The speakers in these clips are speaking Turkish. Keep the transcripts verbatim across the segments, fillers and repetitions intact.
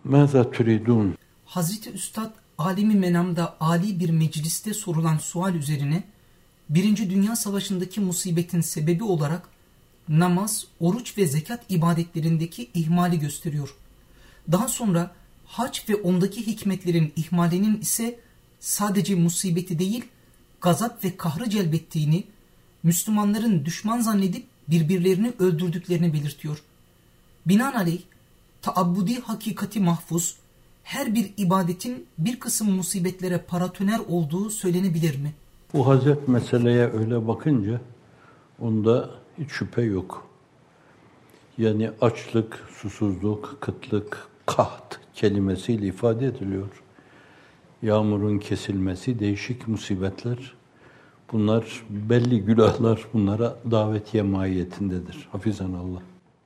Mâzâ türidûn? Hazreti Üstad alimi menamda âli bir mecliste sorulan sual üzerine Birinci Dünya Savaşı'ndaki musibetin sebebi olarak namaz, oruç ve zekat ibadetlerindeki ihmali gösteriyor. Daha sonra hac ve ondaki hikmetlerin ihmalinin ise sadece musibeti değil, gazap ve kahrı celbettiğini, Müslümanların düşman zannedip birbirlerini öldürdüklerini belirtiyor. Binaenaleyh, taabbudi hakikati mahfuz, her bir ibadetin bir kısım musibetlere paratoner olduğu söylenebilir mi? Bu hazret meseleye öyle bakınca onda hiç şüphe yok. Yani açlık, susuzluk, kıtlık, kaht kelimesiyle ifade ediliyor. Yağmurun kesilmesi, değişik musibetler. Bunlar belli günahlar, bunlara davetiye mahiyetindedir. Hafizanallah.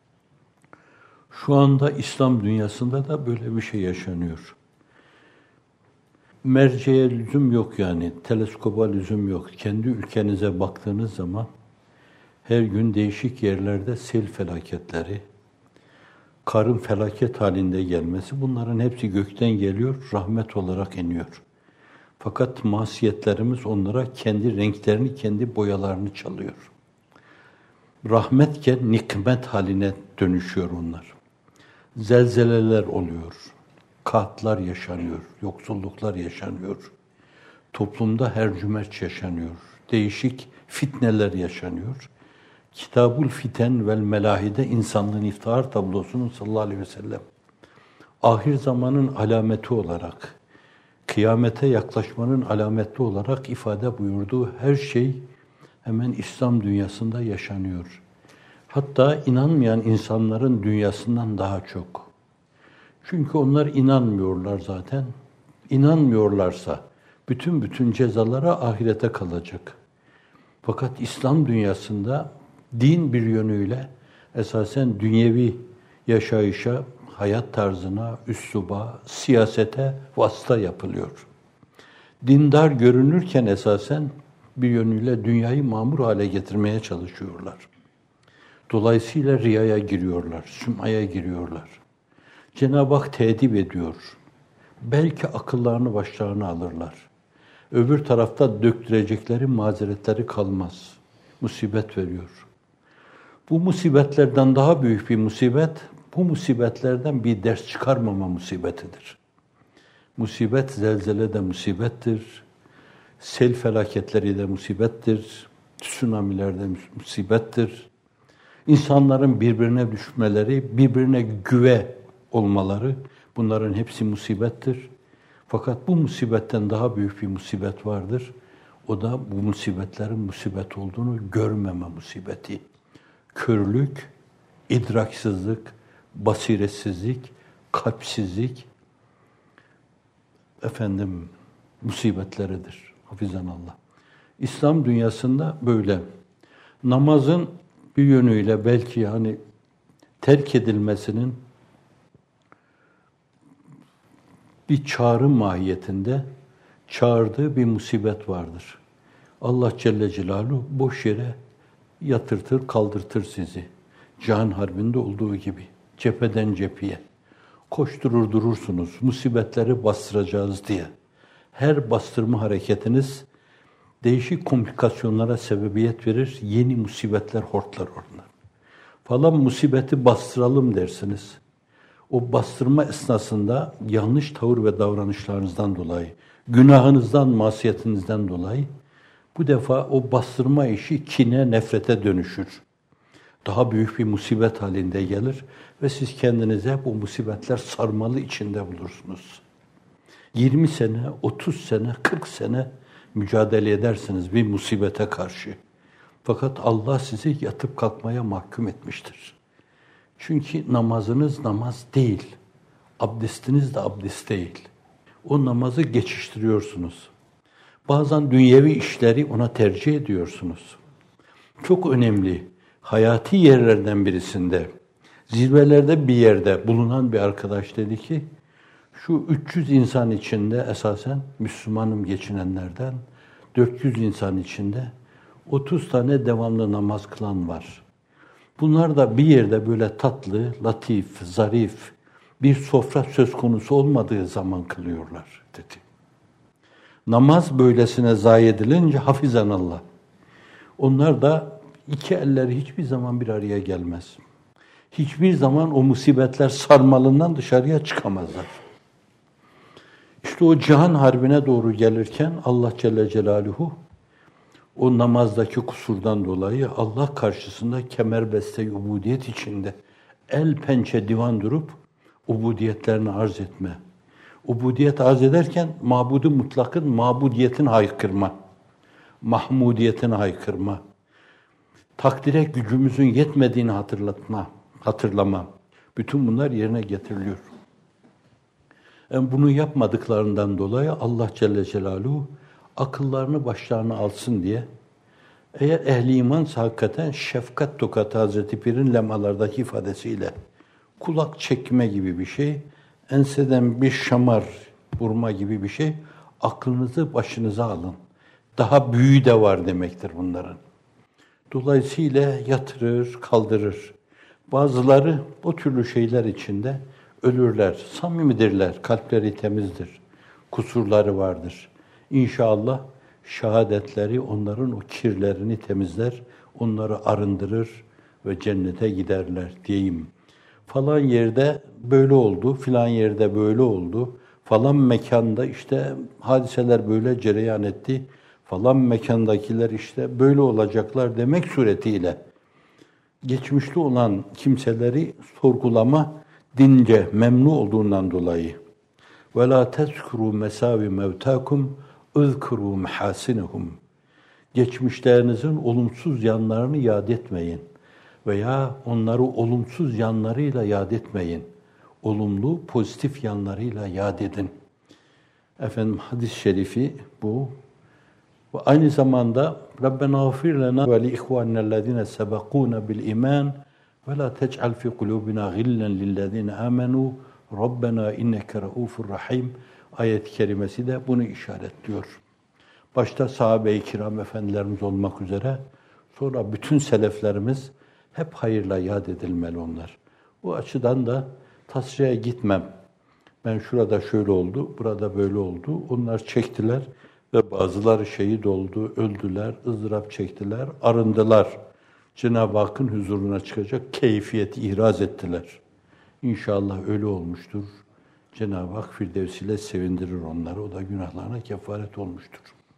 Şu anda İslam dünyasında da böyle bir şey yaşanıyor. Merceğe lüzum yok yani, teleskoba lüzum yok. Kendi ülkenize baktığınız zaman her gün değişik yerlerde sel felaketleri, karın felaket halinde gelmesi, bunların hepsi gökten geliyor, rahmet olarak iniyor. Fakat masiyetlerimiz onlara kendi renklerini, kendi boyalarını çalıyor. Rahmetken nikmet haline dönüşüyor onlar. Zelzeleler oluyor, kahtlar yaşanıyor, yoksulluklar yaşanıyor. Toplumda hercümerç yaşanıyor, değişik fitneler yaşanıyor. Kitabul Fiten vel Melahide insanlığın iftihar tablosunun sallallahu aleyhi ve sellem ahir zamanın alameti olarak, kıyamete yaklaşmanın alameti olarak ifade buyurduğu her şey hemen İslam dünyasında yaşanıyor. Hatta inanmayan insanların dünyasından daha çok. Çünkü onlar inanmıyorlar zaten. İnanmıyorlarsa bütün bütün cezalara ahirete kalacak. Fakat İslam dünyasında din bir yönüyle esasen dünyevi yaşayışa, hayat tarzına, üsluba, siyasete vasıta yapılıyor. Dindar görünürken esasen bir yönüyle dünyayı mamur hale getirmeye çalışıyorlar. Dolayısıyla riyaya giriyorlar, sümaya giriyorlar. Cenab-ı Hak teedip ediyor. Belki akıllarını başlarına alırlar. Öbür tarafta döktürecekleri mazeretleri kalmaz. Musibet veriyor. Bu musibetlerden daha büyük bir musibet, bu musibetlerden bir ders çıkarmama musibetidir. Musibet, zelzele de musibettir. Sel felaketleri de musibettir. Tsunamiler de musibettir. İnsanların birbirine düşmeleri, birbirine güve olmaları, bunların hepsi musibettir. Fakat bu musibetten daha büyük bir musibet vardır. O da bu musibetlerin musibet olduğunu görmeme musibeti. Körlük, idraksızlık, basiretsizlik, kalpsizlik, efendim, musibetleridir. Hafizanallah. İslam dünyasında böyle. Namazın bir yönüyle belki yani terk edilmesinin bir çağrı mahiyetinde çağırdığı bir musibet vardır. Allah Celle Celaluhu boş yere yatırtır, kaldırtır sizi. Cihan Harbi'nde olduğu gibi. Cepheden cepheye. Koşturur durursunuz, musibetleri bastıracağız diye. Her bastırma hareketiniz değişik komplikasyonlara sebebiyet verir, yeni musibetler hortlar oradan. Falan musibeti bastıralım dersiniz. O bastırma esnasında yanlış tavır ve davranışlarınızdan dolayı, günahınızdan, masiyetinizden dolayı bu defa o bastırma işi kine, nefrete dönüşür. Daha büyük bir musibet halinde gelir ve siz kendinize bu musibetler sarmalı içinde bulursunuz. yirmi sene, otuz sene, kırk sene mücadele edersiniz bir musibete karşı. Fakat Allah sizi yatıp kalkmaya mahkum etmiştir. Çünkü namazınız namaz değil, abdestiniz de abdest değil. O namazı geçiştiriyorsunuz. Bazen dünyevi işleri ona tercih ediyorsunuz. Çok önemli, hayati yerlerden birisinde, zirvelerde bir yerde bulunan bir arkadaş dedi ki, şu üç yüz insan içinde esasen Müslümanım geçinenlerden, dört yüz insan içinde otuz tane devamlı namaz kılan var. Bunlar da bir yerde böyle tatlı, latif, zarif, bir sofra söz konusu olmadığı zaman kılıyorlar dedi. Namaz böylesine zayi edilince hafizanallah. Onlar da iki elleri hiçbir zaman bir araya gelmez. Hiçbir zaman o musibetler sarmalından dışarıya çıkamazlar. İşte o cihan harbine doğru gelirken Allah Celle Celaluhu o namazdaki kusurdan dolayı Allah karşısında kemerbeste ubudiyet içinde el pençe divan durup ubudiyetlerini arz etme. Ubudiyet arz ederken mabudu mutlakın mabudiyetini haykırma. Mahmudiyetini haykırma. Takdire gücümüzün yetmediğini hatırlatma, hatırlama. Bütün bunlar yerine getiriliyor. Yani bunu yapmadıklarından dolayı Allah Celle Celaluhu akıllarını başlarına alsın diye, eğer ehli imansa hakikaten şefkat tokatı Hazreti Pir'in lemalardaki ifadesiyle kulak çekme gibi bir şey, enseden bir şamar vurma gibi bir şey, aklınızı başınıza alın. Daha büyüğü de var demektir bunların. Dolayısıyla yatırır, kaldırır. Bazıları o türlü şeyler içinde ölürler, samimidirler, kalpleri temizdir, kusurları vardır. İnşallah şehadetleri onların o kirlerini temizler, onları arındırır ve cennete giderler diyeyim. Falan yerde böyle oldu, filan yerde böyle oldu, falan mekanda işte hadiseler böyle cereyan etti, falan mekandakiler işte böyle olacaklar demek suretiyle geçmişte olan kimseleri sorgulama dince memnu olduğundan dolayı وَلَا تَذْكُرُوا مَسَاوِ مَوْتَاكُمْ اُذْكُرُوا مَحَاسِنَهُمْ geçmişlerinizin olumsuz yanlarını yad etmeyin veya onları olumsuz yanlarıyla yad etmeyin. Olumlu, pozitif yanlarıyla yad edin. Efendim hadis-i şerifi bu. Ve aynı zamanda Rabbena gfir lena ve li ihvanellezine sebekûne bil iman ve la tec'al fi kulubina gillen lillezine amenu Rabbena inneke raufur rahim ayet-i kerimesi de bunu işaretliyor. Başta sahabe-i kiram efendilerimiz olmak üzere sonra bütün seleflerimiz hep hayırla yad edilmeli onlar. Bu açıdan da tasriyeye gitmem. Ben şurada şöyle oldu, burada böyle oldu. Onlar çektiler ve bazıları şehit oldu, öldüler, ızdırap çektiler, arındılar. Cenab-ı Hakk'ın huzuruna çıkacak keyfiyeti ihraz ettiler. İnşallah öyle olmuştur. Cenab-ı Hak Firdevsiyle sevindirir onları. O da günahlarına kefaret olmuştur.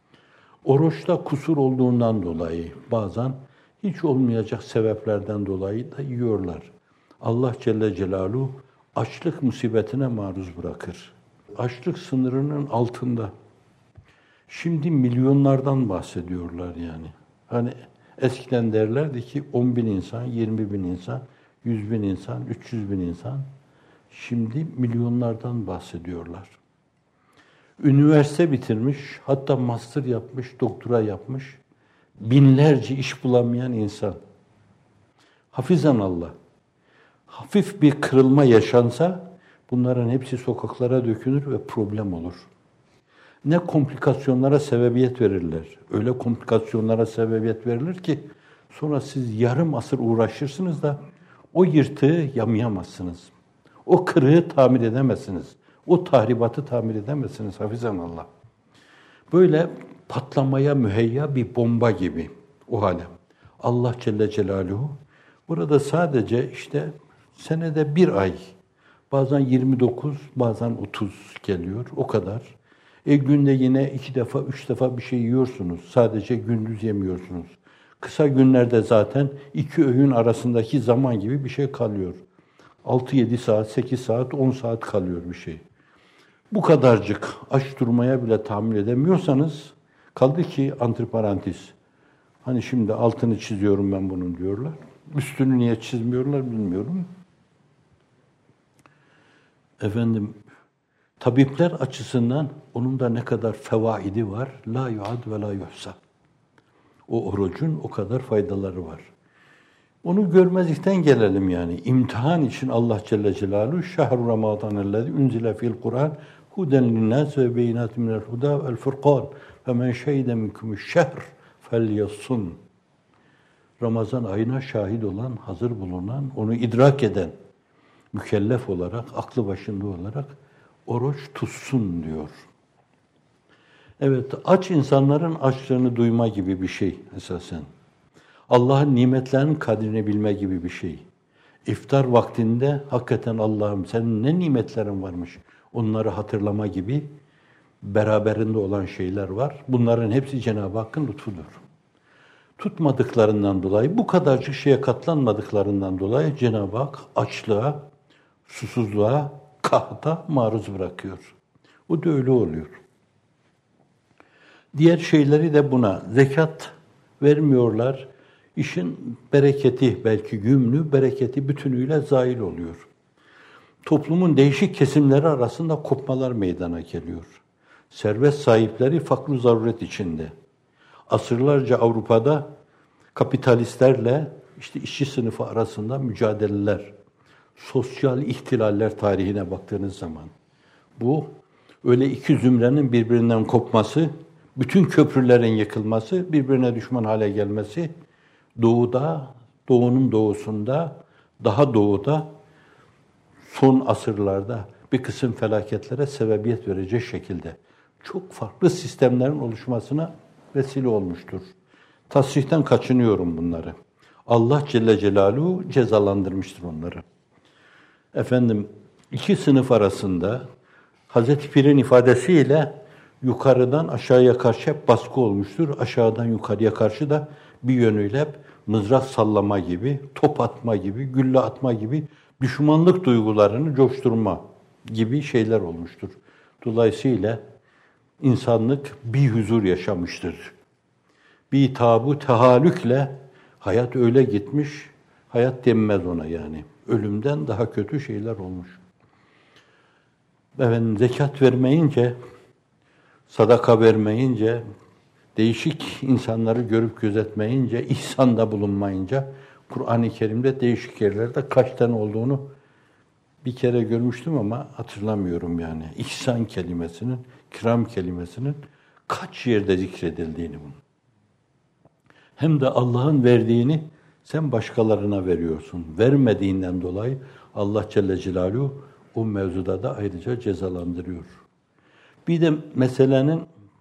Oruçta kusur olduğundan dolayı bazen hiç olmayacak sebeplerden dolayı da yiyorlar. Allah Celle Celaluhu açlık musibetine maruz bırakır. Açlık sınırının altında. Şimdi milyonlardan bahsediyorlar yani. Hani eskiden derlerdi ki on bin insan, yirmi bin insan, yüz bin insan, üç yüz bin insan. Şimdi milyonlardan bahsediyorlar. Üniversite bitirmiş, hatta master yapmış, doktora yapmış, binlerce iş bulamayan insan. Hafizanallah. Hafif bir kırılma yaşansa bunların hepsi sokaklara dökülür ve problem olur. Ne komplikasyonlara sebebiyet verirler. Öyle komplikasyonlara sebebiyet verilir ki sonra siz yarım asır uğraşırsınız da o yırtığı yamayamazsınız. O kırığı tamir edemezsiniz. O tahribatı tamir edemezsiniz hafizanallah. Böyle patlamaya müheyya bir bomba gibi o alem. Allah Celle Celaluhu burada sadece işte senede bir ay, bazen yirmi dokuz, bazen otuz geliyor, o kadar. E günde yine iki defa, üç defa bir şey yiyorsunuz. Sadece gündüz yemiyorsunuz. Kısa günlerde zaten iki öğün arasındaki zaman gibi bir şey kalıyor. altı yedi saat, sekiz saat, on saat kalıyor bir şey. Bu kadarcık aç durmaya bile tahammül edemiyorsanız, kaldı ki antiparantez. Hani şimdi altını çiziyorum ben bunun diyorlar. Üstünü niye çizmiyorlar bilmiyorum. Efendim, tabipler açısından onun da ne kadar fevaidi var. La yuad ve la yuhsa. O orucun o kadar faydaları var. Onu görmezlikten gelelim yani. İmtihan için Allah Celle Celaluhu şehr-i Ramazanellezî unzile fil Kur'an huden linnâs ve beyinâtin minel hudâ vel furqân femen şehide minkumuş şehr felyasum. Ramazan ayına şahit olan, hazır bulunan, onu idrak eden mükellef olarak, aklı başında olarak oruç tutsun diyor. Evet, aç insanların açlığını duyma gibi bir şey esasen. Allah'ın nimetlerinin kadrini bilme gibi bir şey. İftar vaktinde hakikaten Allah'ım senin ne nimetlerin varmış onları hatırlama gibi beraberinde olan şeyler var. Bunların hepsi Cenab-ı Hakk'ın lütfudur. Tutmadıklarından dolayı, bu kadarcık şeye katlanmadıklarından dolayı Cenab-ı Hak açlığa, susuzluğa, kahta maruz bırakıyor. O da öyle oluyor. Diğer şeyleri de buna, zekat vermiyorlar. İşin bereketi, belki gümlü bereketi bütünüyle zail oluyor. Toplumun değişik kesimleri arasında kopmalar meydana geliyor. Servet sahipleri fakr zaruret içinde. Asırlarca Avrupa'da kapitalistlerle işte işçi sınıfı arasında mücadeleler, sosyal ihtilaller tarihine baktığınız zaman bu öyle iki zümrenin birbirinden kopması, bütün köprülerin yıkılması, birbirine düşman hale gelmesi, doğuda, doğunun doğusunda, daha doğuda son asırlarda bir kısım felaketlere sebebiyet verecek şekilde çok farklı sistemlerin oluşmasına vesile olmuştur. Tasrihten kaçınıyorum bunları. Allah Celle Celaluhu cezalandırmıştır onları. Efendim, iki sınıf arasında Hazreti Pir'in ifadesiyle yukarıdan aşağıya karşı hep baskı olmuştur. Aşağıdan yukarıya karşı da bir yönüyle hep mızrak sallama gibi, top atma gibi, gülle atma gibi düşmanlık duygularını coşturma gibi şeyler olmuştur. Dolayısıyla insanlık bir huzur yaşamıştır. Bir tabu tehallükle hayat öyle gitmiş, hayat denmez ona yani. Ölümden daha kötü şeyler olmuş. Efendim, zekat vermeyince, sadaka vermeyince, değişik insanları görüp gözetmeyince, ihsanda bulunmayınca, Kur'an-ı Kerim'de değişik yerlerde kaç tane olduğunu bir kere görmüştüm ama hatırlamıyorum yani. İhsan kelimesinin, kiram kelimesinin kaç yerde zikredildiğini bunun. Hem de Allah'ın verdiğini sen başkalarına veriyorsun. Vermediğinden dolayı Allah Celle Celaluhu o mevzuda da ayrıca cezalandırıyor. Bir de meselenin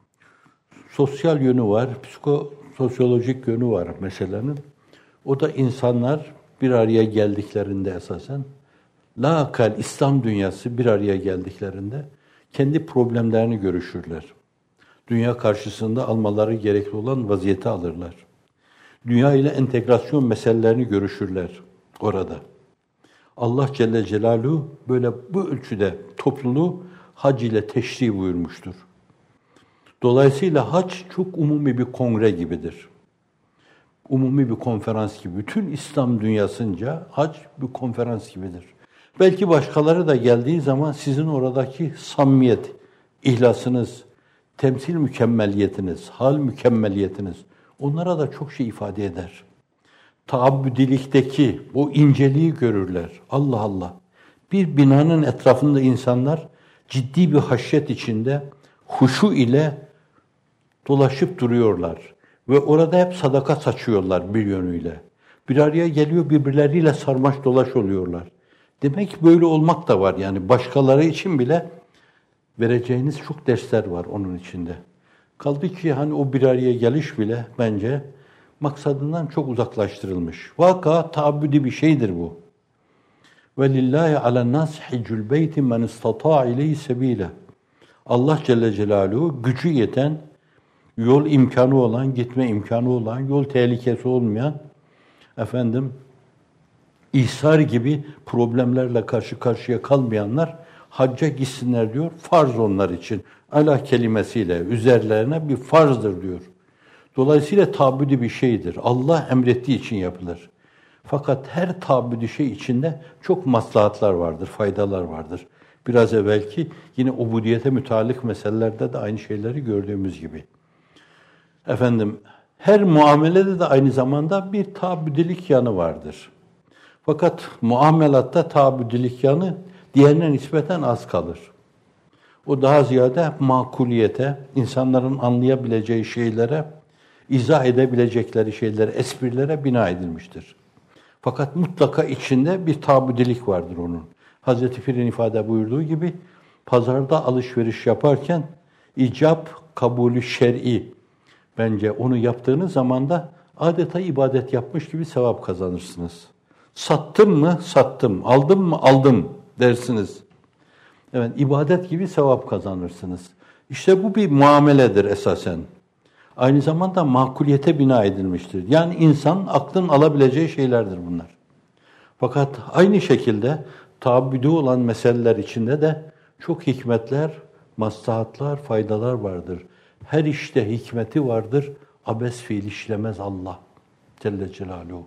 sosyal yönü var, psikososyolojik yönü var meselenin. O da insanlar bir araya geldiklerinde esasen, lakal İslam dünyası bir araya geldiklerinde kendi problemlerini görüşürler. Dünya karşısında almaları gerekli olan vaziyeti alırlar. Dünya ile entegrasyon meselelerini görüşürler orada. Allah Celle Celaluhu böyle bu ölçüde topluluğu hac ile teşrih buyurmuştur. Dolayısıyla hac çok umumi bir kongre gibidir. Umumi bir konferans gibi. Bütün İslam dünyasınca hac bir konferans gibidir. Belki başkaları da geldiği zaman sizin oradaki samimiyet, ihlasınız, temsil mükemmeliyetiniz, hal mükemmeliyetiniz onlara da çok şey ifade eder. Taabbüdilikteki o inceliği görürler. Allah Allah. Bir binanın etrafında insanlar ciddi bir haşyet içinde huşu ile dolaşıp duruyorlar. Ve orada hep sadaka saçıyorlar bir yönüyle. Bir araya geliyor, birbirleriyle sarmaş dolaş oluyorlar. Demek ki böyle olmak da var. Yani başkaları için bile vereceğiniz çok dersler var onun içinde. Kaldı ki hani o bir araya geliş bile bence maksadından çok uzaklaştırılmış. Vaka taabbüdi bir şeydir bu. وَلِلَّهِ عَلَى النَّاسِ حِجُّ الْبَيْتِ مَنْ اسْتَطَاعَ اِلَيْهِ سَب۪يلًا Allah Celle Celaluhu gücü yeten, yol imkanı olan, gitme imkanı olan, yol tehlikesi olmayan, efendim, İhsar gibi problemlerle karşı karşıya kalmayanlar hacca gitsinler diyor. Farz onlar için. Ala kelimesiyle üzerlerine bir farzdır diyor. Dolayısıyla taabbüdü bir şeydir. Allah emrettiği için yapılır. Fakat her taabbüdü şey içinde çok maslahatlar vardır, faydalar vardır. Biraz evvelki yine ubudiyete müteallik meselelerde de aynı şeyleri gördüğümüz gibi. Efendim, her muamelede de aynı zamanda bir taabbüdülük yanı vardır. Fakat muamelatta taabbüdülük yanı diğerine nispeten az kalır. O daha ziyade makuliyete, insanların anlayabileceği şeylere, izah edebilecekleri şeylere, esprilere bina edilmiştir. Fakat mutlaka içinde bir taabbüdülük vardır onun. Hazreti Pir'in ifade buyurduğu gibi pazarda alışveriş yaparken icap kabulü şer'i, bence onu yaptığınız zaman da adeta ibadet yapmış gibi sevap kazanırsınız. Sattım mı? Sattım. Aldım mı? Aldım dersiniz. Evet, ibadet gibi sevap kazanırsınız. İşte bu bir muameledir esasen. Aynı zamanda makuliyete bina edilmiştir. Yani insan aklın alabileceği şeylerdir bunlar. Fakat aynı şekilde tabidu olan meseleler içinde de çok hikmetler, maslahatlar, faydalar vardır. Her işte hikmeti vardır. Abes fiil işlemez Allah Celle Celaluhu.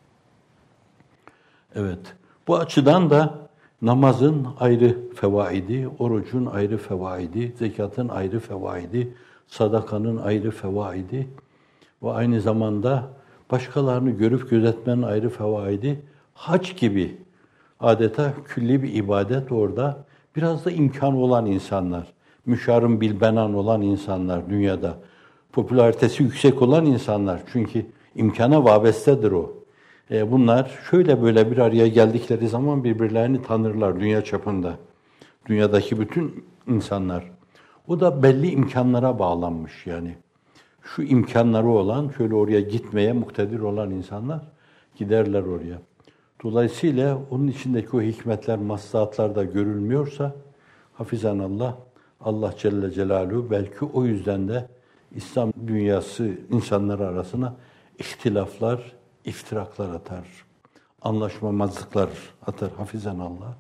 Evet, bu açıdan da namazın ayrı fevaidi, orucun ayrı fevaidi, zekatın ayrı fevaidi, sadakanın ayrı fevaidi ve aynı zamanda başkalarını görüp gözetmenin ayrı fevaidi, hac gibi adeta külli bir ibadet orada. Biraz da imkanı olan insanlar, müşarın bilbenan olan insanlar dünyada, popülaritesi yüksek olan insanlar, çünkü imkana vabestedir o. E bunlar şöyle böyle bir araya geldikleri zaman birbirlerini tanırlar dünya çapında. Dünyadaki bütün insanlar. O da belli imkanlara bağlanmış yani. Şu imkanları olan, şöyle oraya gitmeye muktedir olan insanlar giderler oraya. Dolayısıyla onun içindeki o hikmetler, maslahatlar da görülmüyorsa, hafizanallah, Allah Celle Celaluhu belki o yüzden de İslam dünyası insanları arasına ihtilaflar, iftiraklar atar, anlaşmamazlıklar atar, hafizanallah.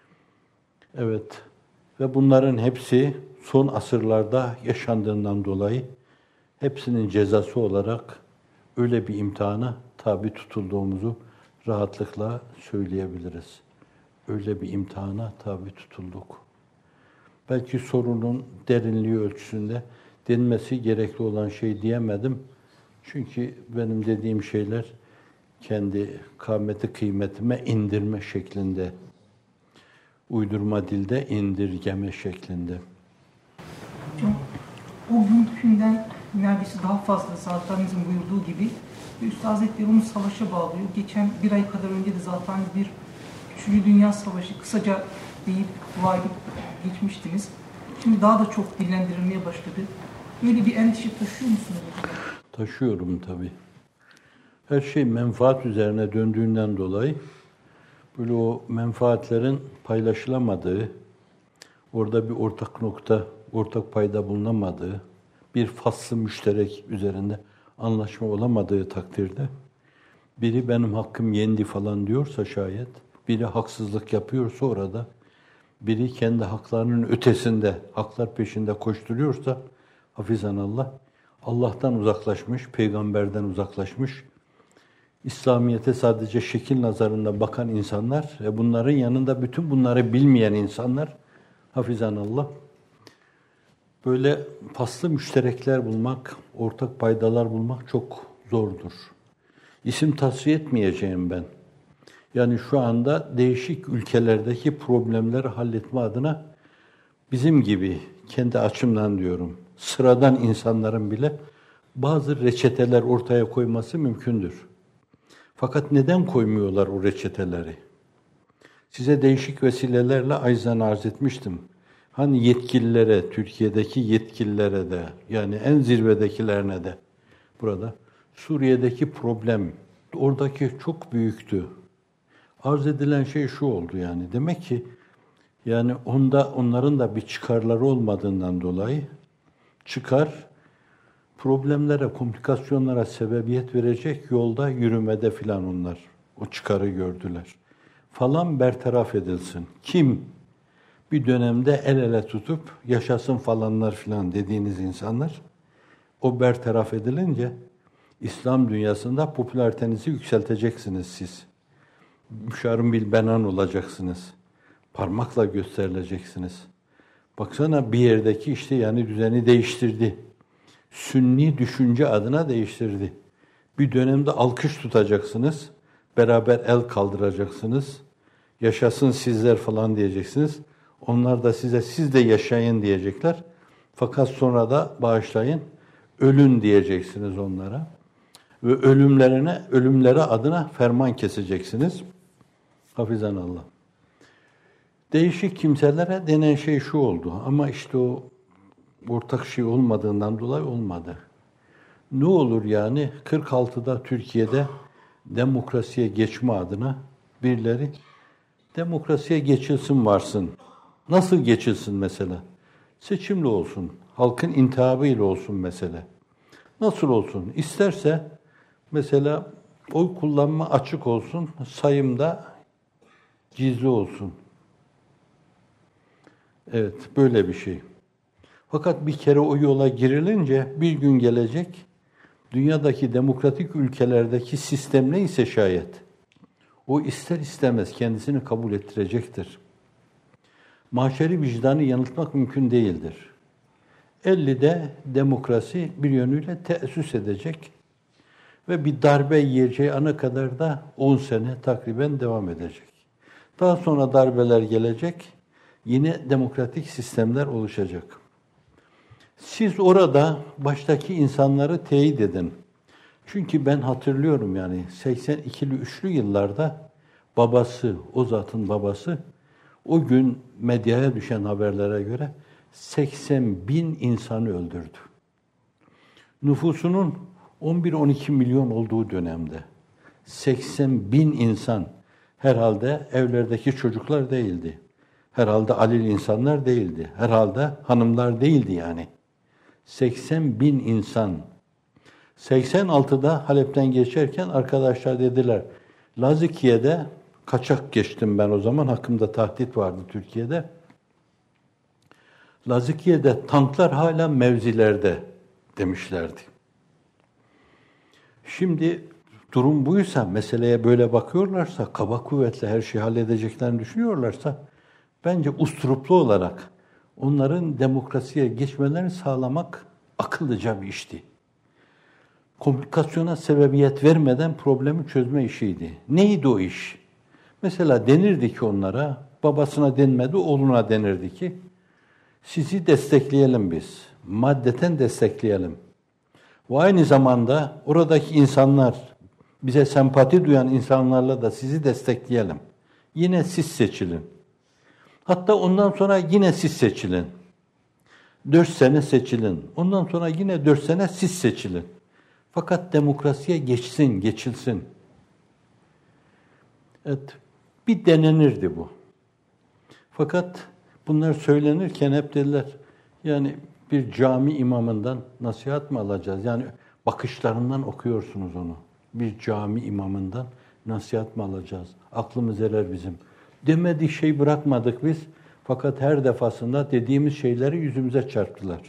Evet, ve bunların hepsi son asırlarda yaşandığından dolayı hepsinin cezası olarak öyle bir imtihana tabi tutulduğumuzu rahatlıkla söyleyebiliriz. Öyle bir imtihana tabi tutulduk. Belki sorunun derinliği ölçüsünde denmesi gerekli olan şey diyemedim. Çünkü benim dediğim şeyler kendi kâmeti kıymetime indirme şeklinde, uydurma dilde indirgeme şeklinde. Hocam, o günden neredeyse daha fazla Zatanizm buyurduğu gibi Üstad Hazretleri onu savaşa bağlıyor. Geçen bir ay kadar önce de zaten bir Üçüncü Dünya Savaşı kısaca deyip dua edip geçmiştiniz. Şimdi daha da çok dillendirilmeye başladı. Böyle bir endişe taşıyor musunuz hocam? Taşıyorum tabii. Her şey menfaat üzerine döndüğünden dolayı böyle o menfaatlerin paylaşılamadığı, orada bir ortak nokta, ortak payda bulunamadığı, bir faslı müşterek üzerinde anlaşma olamadığı takdirde biri benim hakkım yendi falan diyorsa şayet, biri haksızlık yapıyorsa orada, biri kendi haklarının ötesinde, haklar peşinde koşturuyorsa hafizanallah, Allah'tan uzaklaşmış, peygamberden uzaklaşmış, İslamiyet'e sadece şekil nazarında bakan insanlar ve bunların yanında bütün bunları bilmeyen insanlar hafizanallah, böyle paslı müşterekler bulmak, ortak paydalar bulmak çok zordur. İsim tasfiye etmeyeceğim ben. Yani şu anda değişik ülkelerdeki problemleri halletme adına bizim gibi, kendi açımdan diyorum, sıradan insanların bile bazı reçeteler ortaya koyması mümkündür. Fakat neden koymuyorlar o reçeteleri? Size değişik vesilelerle aczan arz etmiştim. Hani yetkililere, Türkiye'deki yetkililere de, yani en zirvedekilerine de burada Suriye'deki problem oradaki çok büyüktü. Arz edilen şey şu oldu yani. Demek ki yani onda onların da bir çıkarları olmadığından dolayı çıkar problemlere, komplikasyonlara sebebiyet verecek yolda yürümede filan onlar o çıkarı gördüler. Falan bertaraf edilsin. Kim bir dönemde el ele tutup yaşasın falanlar filan dediğiniz insanlar o bertaraf edilince İslam dünyasında popülaritenizi yükselteceksiniz siz. Müşarın bilbenan olacaksınız. Parmakla gösterileceksiniz. Baksana bir yerdeki işte yani düzeni değiştirdi. Sünni düşünce adına değiştirdi. Bir dönemde alkış tutacaksınız. Beraber el kaldıracaksınız. Yaşasın sizler falan diyeceksiniz. Onlar da size siz de yaşayın diyecekler. Fakat sonra da bağışlayın, ölün diyeceksiniz onlara. Ve ölümlerine, ölümleri adına ferman keseceksiniz. Hafizanallah. Değişik kimselere denen şey şu oldu ama işte o ortak şey olmadığından dolayı olmadı. Ne olur yani kırk altıda Türkiye'de demokrasiye geçme adına birileri demokrasiye geçilsin varsın. Nasıl geçilsin mesela? Seçimli olsun, halkın intihabıyla olsun mesela. Nasıl olsun? İsterse mesela oy kullanma açık olsun, sayımda gizli olsun. Evet, böyle bir şey. Fakat bir kere o yola girilince bir gün gelecek, dünyadaki demokratik ülkelerdeki sistem neyse şayet, o ister istemez kendisini kabul ettirecektir. Mahşeri vicdanı yanıltmak mümkün değildir. ellide demokrasi bir yönüyle teessüs edecek ve bir darbe yiyeceği ana kadar da on sene takriben devam edecek. Daha sonra darbeler gelecek, yine demokratik sistemler oluşacak. Siz orada baştaki insanları teyit edin. Çünkü ben hatırlıyorum yani seksen ikili üçlü yıllarda babası, o zatın babası o gün medyaya düşen haberlere göre seksen bin insanı öldürdü. Nüfusunun on bir on iki milyon olduğu dönemde seksen bin insan herhalde evlerdeki çocuklar değildi. Herhalde alil insanlar değildi. Herhalde hanımlar değildi yani. seksen bin insan. seksen altıda Halep'ten geçerken arkadaşlar dediler, Lazikiye'de kaçak geçtim ben o zaman, hakkımda tahdit vardı Türkiye'de. Lazikiye'de tanklar hala mevzilerde demişlerdi. Şimdi durum buysa, meseleye böyle bakıyorlarsa, kaba kuvvetle her şeyi halledeceklerini düşünüyorlarsa, bence usturuplu olarak onların demokrasiye geçmelerini sağlamak akıllıca bir işti. Komplikasyona sebebiyet vermeden problemi çözme işiydi. Neydi o iş? Mesela denirdi ki onlara, babasına denmedi, oğluna denirdi ki, sizi destekleyelim biz, maddeten destekleyelim. Ve aynı zamanda oradaki insanlar, bize sempati duyan insanlarla da sizi destekleyelim. Yine siz seçilin. Hatta ondan sonra yine siz seçilin. Dört sene seçilin. Ondan sonra yine dört sene siz seçilin. Fakat demokrasiye geçsin, geçilsin. Evet, bir denenirdi bu. Fakat bunlar söylenirken hep dediler, yani bir cami imamından nasihat mı alacağız? Yani bakışlarından okuyorsunuz onu. Bir cami imamından nasihat mı alacağız? Aklımız erer bizim. Demediği şey bırakmadık biz. Fakat her defasında dediğimiz şeyleri yüzümüze çarptılar.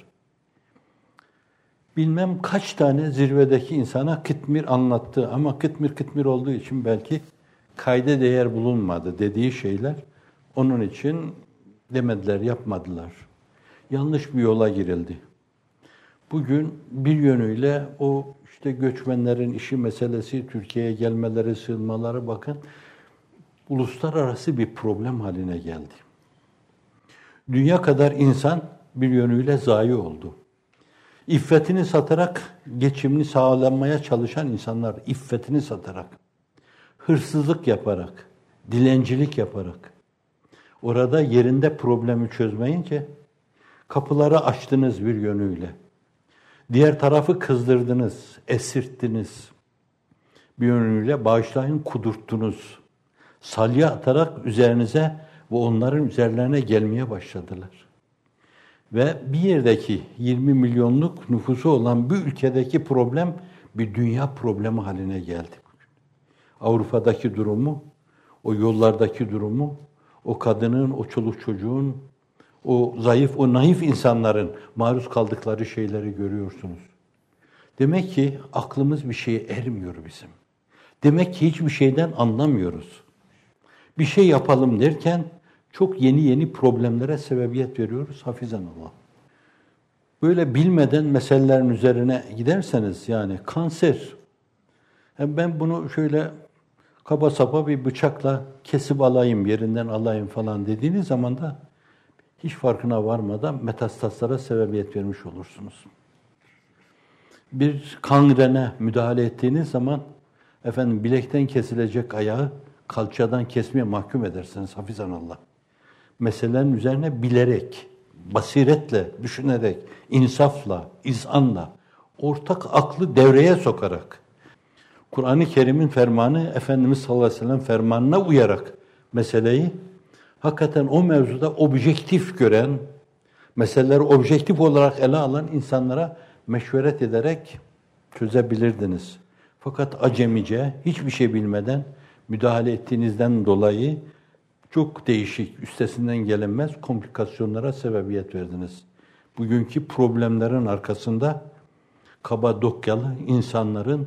Bilmem kaç tane zirvedeki insana Kıtmir anlattı ama Kıtmir Kıtmir olduğu için belki kayda değer bulunmadı dediği şeyler. Onun için demediler, yapmadılar. Yanlış bir yola girildi. Bugün bir yönüyle o işte göçmenlerin işi meselesi, Türkiye'ye gelmeleri, sığınmaları bakın uluslararası bir problem haline geldi. Dünya kadar insan bir yönüyle zayi oldu. İffetini satarak geçimini sağlamaya çalışan insanlar, iffetini satarak, hırsızlık yaparak, dilencilik yaparak, orada yerinde problemi çözmeyince kapıları açtınız bir yönüyle. Diğer tarafı kızdırdınız, esirttiniz. Bir yönüyle bağışlayın, kudurttunuz. Salya atarak üzerinize ve onların üzerlerine gelmeye başladılar. Ve bir yerdeki yirmi milyonluk nüfusu olan bir ülkedeki problem bir dünya problemi haline geldi. Avrupa'daki durumu, o yollardaki durumu, o kadının, o çoluk çocuğun, o zayıf, o naif insanların maruz kaldıkları şeyleri görüyorsunuz. Demek ki aklımız bir şeye ermiyor bizim. Demek ki hiçbir şeyden anlamıyoruz. Bir şey yapalım derken çok yeni yeni problemlere sebebiyet veriyoruz. Hafizanallah. Böyle bilmeden meselelerin üzerine giderseniz yani kanser. Yani ben bunu şöyle kaba sapa bir bıçakla kesip alayım, yerinden alayım falan dediğiniz zaman da hiç farkına varmadan metastaslara sebebiyet vermiş olursunuz. Bir kangrene müdahale ettiğiniz zaman efendim bilekten kesilecek ayağı kalçadan kesmeye mahkum edersiniz hafizanallah. Meselenin üzerine bilerek, basiretle, düşünerek, insafla, izanla, ortak aklı devreye sokarak, Kur'an-ı Kerim'in fermanı, Efendimiz sallallahu aleyhi ve sellem fermanına uyarak meseleyi hakikaten o mevzuda objektif gören, meseleleri objektif olarak ele alan insanlara meşveret ederek çözebilirdiniz. Fakat acemice, hiçbir şey bilmeden müdahale ettiğinizden dolayı çok değişik, üstesinden gelinmez komplikasyonlara sebebiyet verdiniz. Bugünkü problemlerin arkasında Kabadokyalı insanların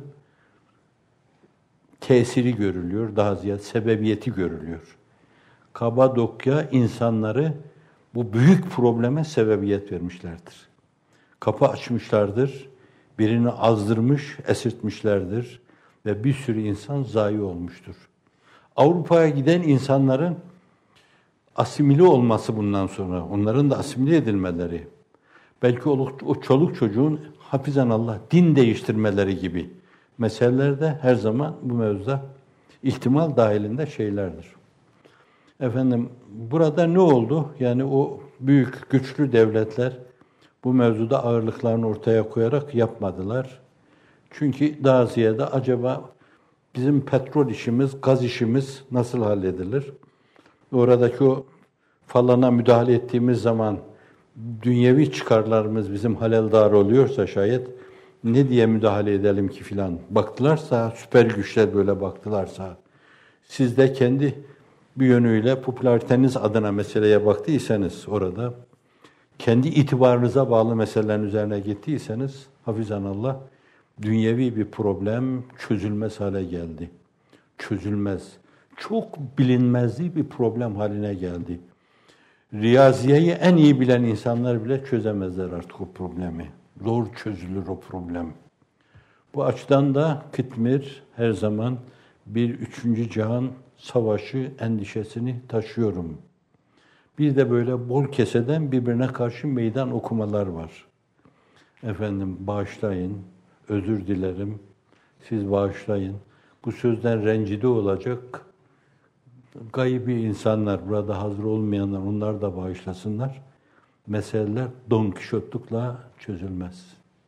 tesiri görülüyor, daha ziyade sebebiyeti görülüyor. Kabadokya insanları bu büyük probleme sebebiyet vermişlerdir. Kapı açmışlardır, birini azdırmış, esirtmişlerdir ve bir sürü insan zayi olmuştur. Avrupa'ya giden insanların asimile olması bundan sonra, onların da asimile edilmeleri, belki o, o çoluk çocuğun hafizanallah din değiştirmeleri gibi meseleler de her zaman bu mevzuda ihtimal dahilinde şeylerdir. Efendim, burada ne oldu? Yani o büyük, güçlü devletler bu mevzuda ağırlıklarını ortaya koyarak yapmadılar. Çünkü daha ziyade acaba bizim petrol işimiz, gaz işimiz nasıl halledilir? Oradaki o falana müdahale ettiğimiz zaman dünyevi çıkarlarımız bizim haleldar oluyorsa şayet ne diye müdahale edelim ki filan baktılarsa, süper güçler böyle baktılarsa, siz de kendi bir yönüyle popülariteniz adına meseleye baktıysanız orada, kendi itibarınıza bağlı meselelerin üzerine gittiyseniz, hafizanallah, dünyevi bir problem çözülmez hale geldi. Çözülmez. Çok bilinmezliği bir problem haline geldi. Riyaziyeyi en iyi bilen insanlar bile çözemezler artık o problemi. Zor çözülür o problem. Bu açıdan da Kıtmir her zaman bir üçüncü cihan savaşı endişesini taşıyorum. Bir de böyle bol keseden birbirine karşı meydan okumalar var. Efendim bağışlayın, özür dilerim, siz bağışlayın. Bu sözden rencide olacak gaybi insanlar, burada hazır olmayanlar, onlar da bağışlasınlar. Meseleler Don Kişotlukla çözülmez.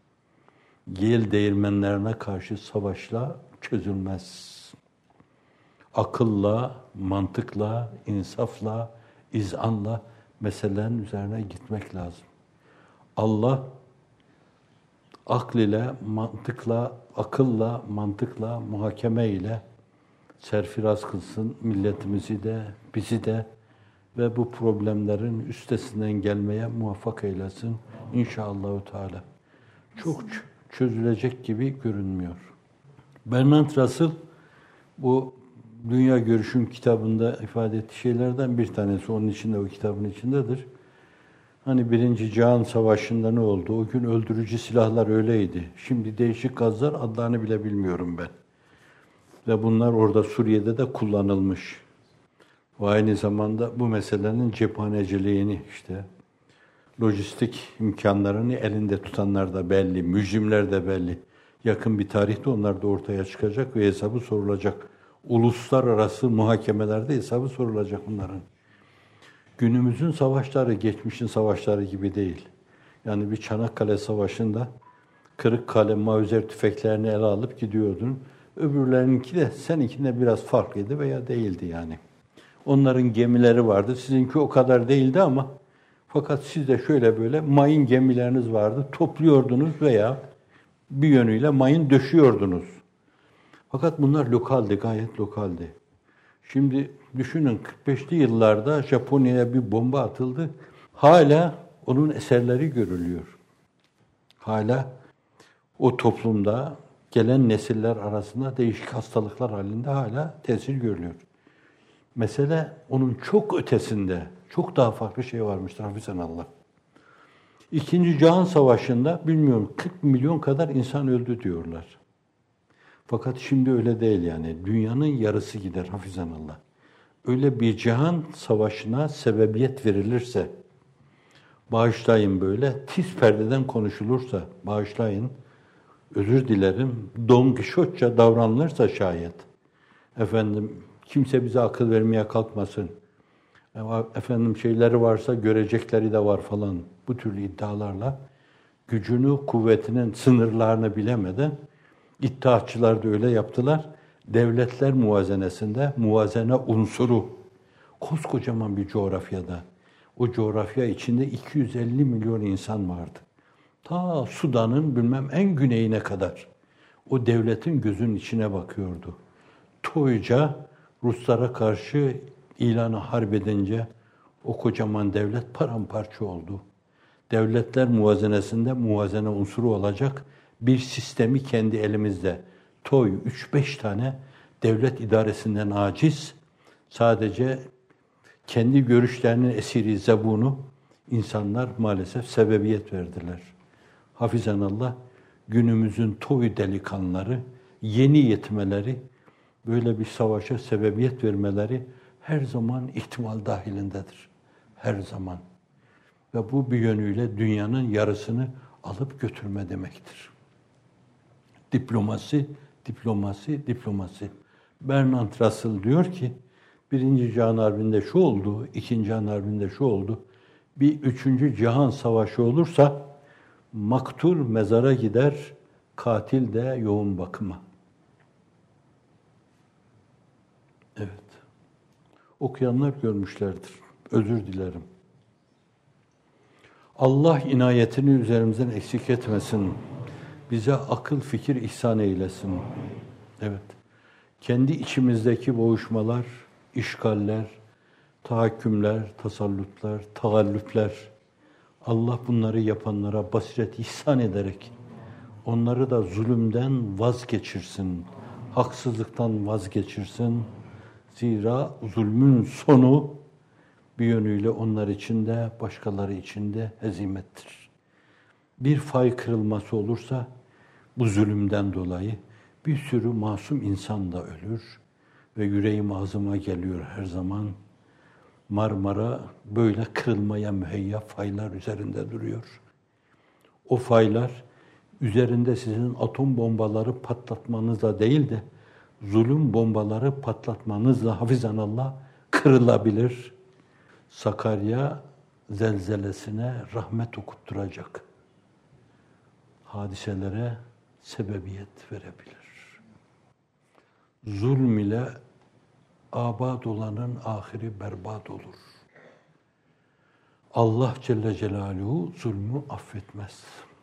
Yel değirmenlerine karşı savaşla çözülmez. Akılla, mantıkla, insafla, izanla meselelerin üzerine gitmek lazım. Allah akl ile, mantıkla, akılla, mantıkla, muhakeme ile serfiraz kılsın milletimizi de, bizi de ve bu problemlerin üstesinden gelmeye muvaffak eylesin inşallahü teala. Çok çözülecek gibi görünmüyor. Bernard Russell bu Dünya Görüşüm kitabında ifade ettiği şeylerden bir tanesi, onun içinde, o kitabın içindedir. Hani Birinci Cihan Savaşı'nda ne oldu? O gün öldürücü silahlar öyleydi. Şimdi değişik gazlar, adlarını bile bilmiyorum ben. Ve bunlar orada Suriye'de de kullanılmış. Ve aynı zamanda bu meselenin cephaneciliğini, işte lojistik imkanlarını elinde tutanlar da belli, mücrimler de belli. Yakın bir tarihte onlar da ortaya çıkacak ve hesabı sorulacak. Uluslararası muhakemelerde hesabı sorulacak bunların. Günümüzün savaşları, geçmişin savaşları gibi değil. Yani bir Çanakkale Savaşı'nda Kırıkkale Mauser tüfeklerini ele alıp gidiyordun. Öbürlerinki de seninkinde biraz farklıydı veya değildi yani. Onların gemileri vardı, sizinki o kadar değildi ama fakat sizde şöyle böyle mayın gemileriniz vardı, topluyordunuz veya bir yönüyle mayın döşüyordunuz. Fakat bunlar lokaldi, gayet lokaldi. Şimdi düşünün kırk beşli yıllarda Japonya'ya bir bomba atıldı. Hala onun eserleri görülüyor. Hala o toplumda gelen nesiller arasında değişik hastalıklar halinde hala tesir görülüyor. Mesele onun çok ötesinde, çok daha farklı şey varmıştır hafizanallah. İkinci Cihan Savaşı'nda bilmiyorum kırk milyon kadar insan öldü diyorlar. Fakat şimdi öyle değil yani. Dünyanın yarısı gider hafizanallah. Öyle bir cihan savaşına sebebiyet verilirse, bağışlayın böyle, tiz perdeden konuşulursa, bağışlayın, özür dilerim, Don Kişotça davranılırsa şayet, efendim kimse bize akıl vermeye kalkmasın, efendim şeyleri varsa görecekleri de var falan, bu türlü iddialarla gücünü, kuvvetinin sınırlarını bilemeden iddiaçılar da öyle yaptılar. Devletler muvazenesinde muvazene unsuru koskocaman bir coğrafyada, o coğrafya içinde iki yüz elli milyon insan vardı. Ta Sudan'ın bilmem en güneyine kadar o devletin gözünün içine bakıyordu. Toyca Ruslara karşı ilanı harp edince o kocaman devlet paramparça oldu. Devletler muvazenesinde muvazene unsuru olacak bir sistemi kendi elimizde. Toy üç beş tane devlet idaresinden aciz, sadece kendi görüşlerinin esiri zebunu insanlar maalesef sebebiyet verdiler. Hafizanallah, günümüzün toy delikanlıları, yeni yetmeleri, böyle bir savaşa sebebiyet vermeleri her zaman ihtimal dahilindedir. Her zaman. Ve bu bir yönüyle dünyanın yarısını alıp götürme demektir. Diplomasi, diplomasi, diplomasi. Bernard Russell diyor ki, Birinci Cihan Harbi'nde şu oldu, İkinci Cihan Harbi'nde şu oldu. Bir üçüncü Cihan Savaşı olursa maktul mezara gider, katil de yoğun bakıma. Evet. Okuyanlar görmüşlerdir. Özür dilerim. Allah inayetini üzerimizden eksik etmesin. Bize akıl fikir ihsan eylesin. Evet. Kendi içimizdeki boğuşmalar, işgaller, tahakkümler, tasallutlar, tagallüpler, Allah bunları yapanlara basiret ihsan ederek onları da zulümden vazgeçirsin, haksızlıktan vazgeçirsin. Zira zulmün sonu bir yönüyle onlar için de başkaları için de hezimettir. Bir fay kırılması olursa bu zulümden dolayı bir sürü masum insan da ölür ve yüreğim ağzıma geliyor her zaman. Marmara böyle kırılmaya müheyya faylar üzerinde duruyor. O faylar üzerinde sizin atom bombaları patlatmanızla değil de zulüm bombaları patlatmanızla hafizanallah kırılabilir. Sakarya zelzelesine rahmet okutturacak hadiselere sebebiyet verebilir. Zulm ile abad olanın ahiri berbat olur. Allah Celle Celaluhu zulmü affetmez.